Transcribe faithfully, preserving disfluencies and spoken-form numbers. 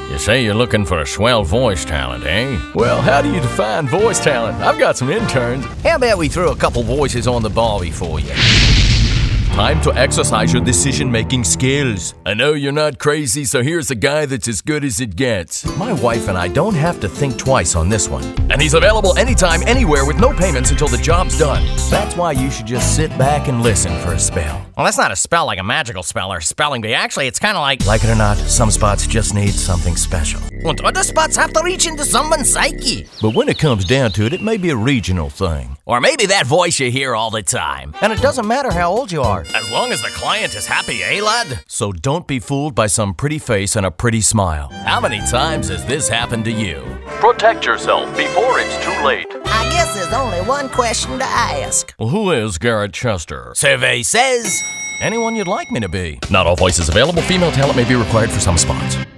You say you're looking for a swell voice talent, eh? Well, how do you define voice talent? I've got some interns. How about we throw a couple voices on the barbie for you? Time to exercise your decision-making skills. I know you're not crazy, so here's a guy that's as good as it gets. My wife and I don't have to think twice on this one. And he's available anytime, anywhere, with no payments until the job's done. That's why you should just sit back and listen for a spell. Well, that's not a spell like a magical spell or spelling bee. Actually, it's kind of like... Like it or not, some spots just need something special. And other spots have to reach into someone's psyche. But when it comes down to it, it may be a regional thing. Or maybe that voice you hear all the time. And it doesn't matter how old you are. As long as the client is happy, eh, lad? So don't be fooled by some pretty face and a pretty smile. How many times has this happened to you? Protect yourself before it's too late. I guess there's only one question to ask. Well, who is Garrett Chester? Survey says... Anyone you'd like me to be. Not all voices available. Female talent may be required for some spots.